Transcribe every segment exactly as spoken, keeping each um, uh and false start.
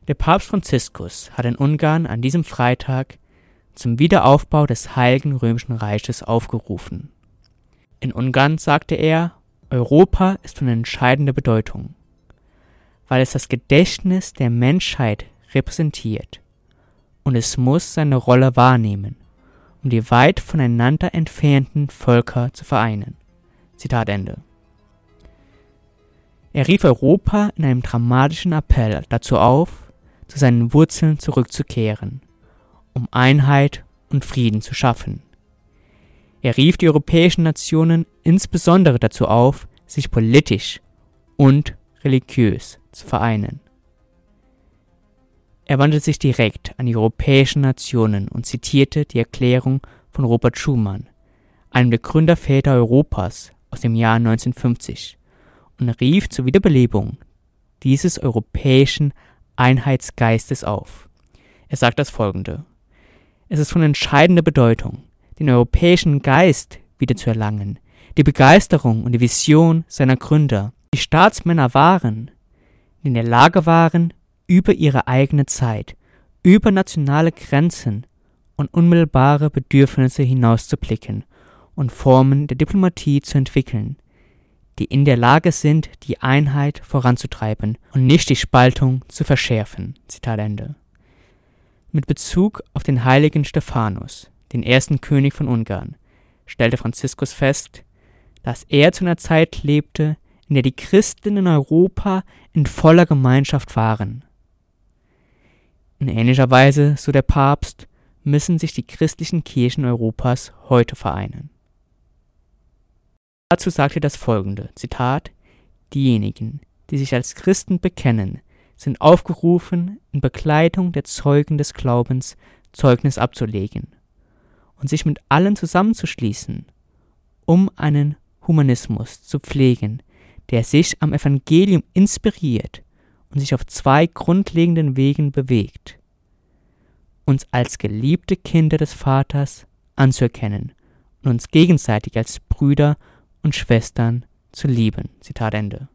Der Papst Franziskus hat in Ungarn an diesem Freitag zum Wiederaufbau des Heiligen Römischen Reiches aufgerufen. In Ungarn sagte er, Europa ist von entscheidender Bedeutung, weil es das Gedächtnis der Menschheit repräsentiert und es muss seine Rolle wahrnehmen, um die weit voneinander entfernten Völker zu vereinen. Zitat Ende. Er rief Europa in einem dramatischen Appell dazu auf, zu seinen Wurzeln zurückzukehren, um Einheit und Frieden zu schaffen. Er rief die europäischen Nationen insbesondere dazu auf, sich politisch und religiös zu vereinen. Er wandte sich direkt an die europäischen Nationen und zitierte die Erklärung von Robert Schuman, einem der Gründerväter Europas aus dem Jahr neunzehnhundertfünfzig, und rief zur Wiederbelebung dieses europäischen Einheitsgeistes auf. Er sagt das Folgende: Es ist von entscheidender Bedeutung, den europäischen Geist wiederzuerlangen, die Begeisterung und die Vision seiner Gründer, die Staatsmänner waren, die in der Lage waren, über ihre eigene Zeit, über nationale Grenzen und unmittelbare Bedürfnisse hinauszublicken und Formen der Diplomatie zu entwickeln, die in der Lage sind, die Einheit voranzutreiben und nicht die Spaltung zu verschärfen. Zitat Ende. Mit Bezug auf den heiligen Stephanus, den ersten König von Ungarn, stellte Franziskus fest, dass er zu einer Zeit lebte, in der die Christen in Europa in voller Gemeinschaft waren. In ähnlicher Weise, so der Papst, müssen sich die christlichen Kirchen Europas heute vereinen. Dazu sagt er das Folgende, Zitat: Diejenigen, die sich als Christen bekennen, sind aufgerufen, in Begleitung der Zeugen des Glaubens Zeugnis abzulegen und sich mit allen zusammenzuschließen, um einen Humanismus zu pflegen, der sich am Evangelium inspiriert und sich auf zwei grundlegenden Wegen bewegt: uns als geliebte Kinder des Vaters anzuerkennen und uns gegenseitig als Brüder und Schwestern zu lieben. Zitat Ende.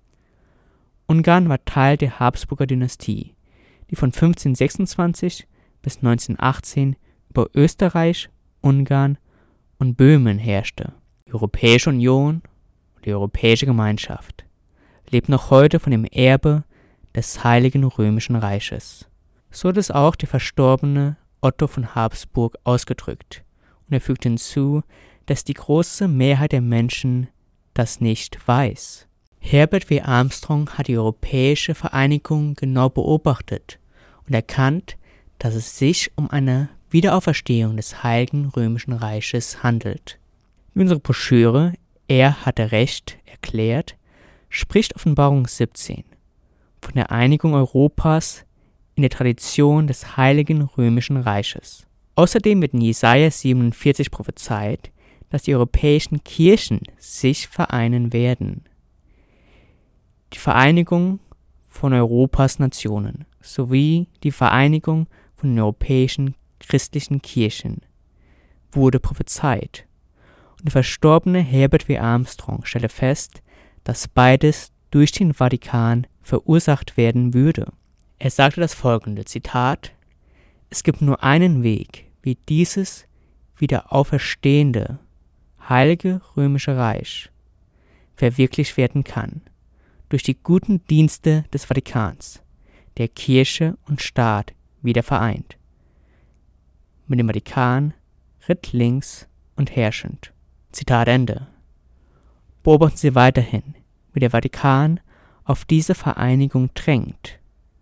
Ungarn war Teil der Habsburger Dynastie, die von fünfzehnhundertsechsundzwanzig bis neunzehnhundertachtzehn über Österreich, Ungarn und Böhmen herrschte. Die Europäische Union und die Europäische Gemeinschaft lebt noch heute von dem Erbe des Heiligen Römischen Reiches. So hat es auch der verstorbene Otto von Habsburg ausgedrückt, und er fügt hinzu, dass die große Mehrheit der Menschen das nicht weiß. Herbert W. Armstrong hat die europäische Vereinigung genau beobachtet und erkannt, dass es sich um eine Wiederauferstehung des Heiligen Römischen Reiches handelt. Wie unsere Broschüre Er hatte Recht erklärt, spricht Offenbarung siebzehn von der Einigung Europas in der Tradition des Heiligen Römischen Reiches. Außerdem wird in Jesaja siebenundvierzig prophezeit, dass die europäischen Kirchen sich vereinen werden. Die Vereinigung von Europas Nationen sowie die Vereinigung von den europäischen christlichen Kirchen wurde prophezeit. Und der verstorbene Herbert W. Armstrong stellte fest, dass beides durch den Vatikan verursacht werden würde. Er sagte das folgende, Zitat: Es gibt nur einen Weg, wie dieses wieder auferstehende Heilige Römische Reich verwirklicht werden kann, durch die guten Dienste des Vatikans, der Kirche und Staat wieder vereint. Mit dem Vatikan rittlings und herrschend. Zitat Ende. Beobachten Sie weiterhin, wie der Vatikan auf diese Vereinigung drängt,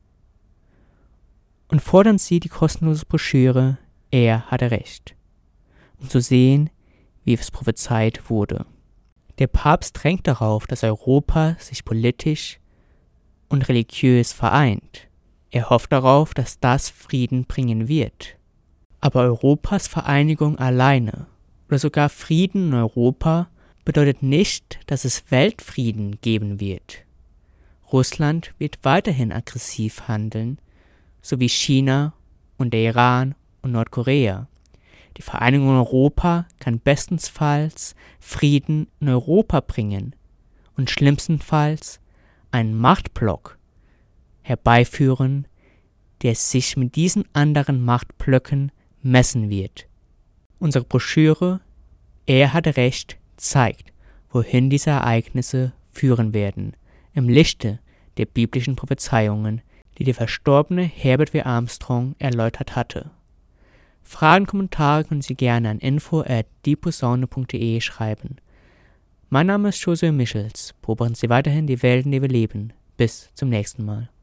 und fordern Sie die kostenlose Broschüre Er hatte Recht, um zu sehen, wie es prophezeit wurde. Der Papst drängt darauf, dass Europa sich politisch und religiös vereint. Er hofft darauf, dass das Frieden bringen wird. Aber Europas Vereinigung alleine oder sogar Frieden in Europa bedeutet nicht, dass es Weltfrieden geben wird. Russland wird weiterhin aggressiv handeln, sowie China und der Iran und Nordkorea. Die Vereinigung in Europa kann bestenfalls Frieden in Europa bringen und schlimmstenfalls einen Machtblock herbeiführen, der sich mit diesen anderen Machtblöcken messen wird. Unsere Broschüre Er hatte Recht zeigt, wohin diese Ereignisse führen werden, im Lichte der biblischen Prophezeiungen, die der verstorbene Herbert W. Armstrong erläutert hatte. Fragen und Kommentare können Sie gerne an info at dieposaune punkt de schreiben. Mein Name ist Josue Michels. Beobachten Sie weiterhin die Welt, in der wir leben. Bis zum nächsten Mal.